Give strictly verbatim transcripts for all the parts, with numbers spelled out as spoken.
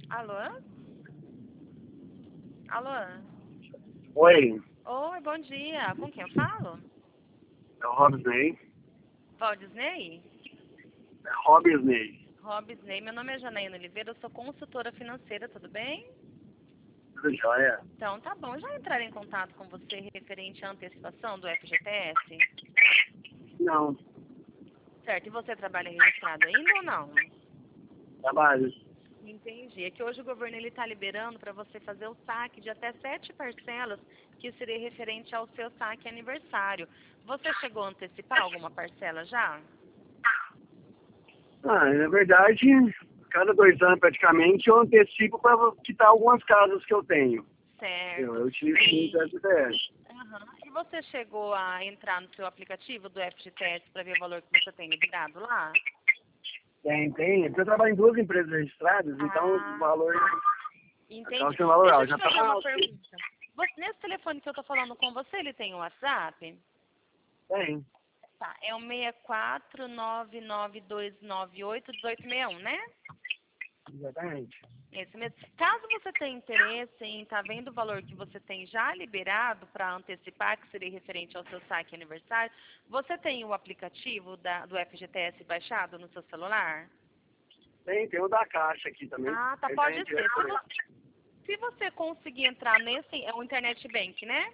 Alô? Alô? Oi, Oi, bom dia. Com quem eu falo? é o Robisney. Walt Disney? É Robisney. Rob Disney. Meu nome é Janaína Oliveira, eu sou consultora financeira, tudo bem? Tudo jóia? Então, tá bom. Já entraram em contato com você referente à antecipação do F G T S? Não, Certo. E você trabalha registrado ainda ou não? trabalho. Entendi. É que hoje o governo ele está liberando para você fazer o saque de até sete parcelas, que seria referente ao seu saque aniversário. Você chegou a antecipar alguma parcela já? Ah, na verdade, cada dois anos praticamente eu antecipo para quitar algumas casas que eu tenho. Eu, Certo. eu tive muito E, F G T S. aham. E você chegou a entrar no seu aplicativo do F G T S para ver o valor que você tem liberado lá? Tem, tem. Porque eu trabalho em duas empresas registradas, então o Ah, valor acaba entendi. sendo valor Deixa eu alto. te Já tá fazer uma alto. pergunta. Você, nesse telefone que eu tô falando com você, ele tem o WhatsApp? Tem, Tá, é o seis quatro nove nove dois nove oito um oito seis um, né? exatamente. Esse mesmo. Caso você tenha interesse em estar vendo o valor que você tem já liberado para antecipar, que seria referente ao seu saque aniversário, você tem o aplicativo da, do F G T S baixado no seu celular? Tem, tem o da Caixa aqui também. Ah, tá, Ele pode tem ser. Se direto. você, se você conseguir entrar nesse, é o Internet Bank, né?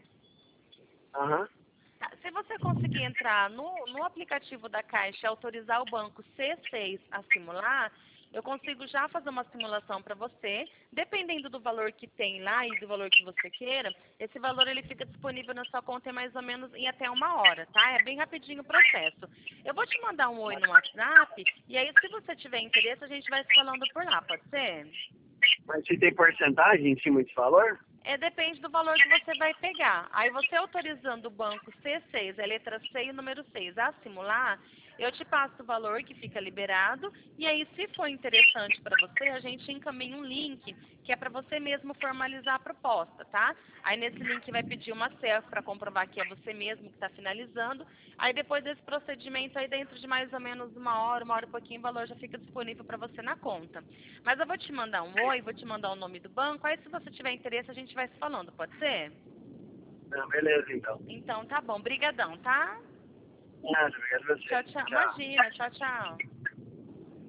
Aham. Tá, se você conseguir entrar no, no aplicativo da Caixa e autorizar o banco C seis a simular, eu consigo já fazer uma simulação para você. Dependendo do valor que tem lá e do valor que você queira, esse valor ele fica disponível na sua conta em mais ou menos em até uma hora, tá? É bem rapidinho o processo. Eu vou te mandar um oi no WhatsApp e aí se você tiver interesse a gente vai se falando por lá, pode ser? Mas se tem porcentagem em cima desse valor? É, depende do valor que você vai pegar. Aí você autorizando o banco C seis, a letra C e o número seis, a simular, eu te passo o valor que fica liberado e aí se for interessante para você, a gente encaminha um link que é para você mesmo formalizar a proposta, tá? Aí nesse link vai pedir uma selfie para comprovar que é você mesmo que está finalizando. Aí depois desse procedimento, aí dentro de mais ou menos uma hora, uma hora e pouquinho, o valor já fica disponível para você na conta. Mas eu vou te mandar um oi, vou te mandar o nome do banco, aí se você tiver interesse a gente vai se falando, pode ser? Não, beleza, então. Então tá bom, brigadão, tá? Nada, obrigado a você. Tchau, tchau. Tchau. Imagina, tchau, tchau.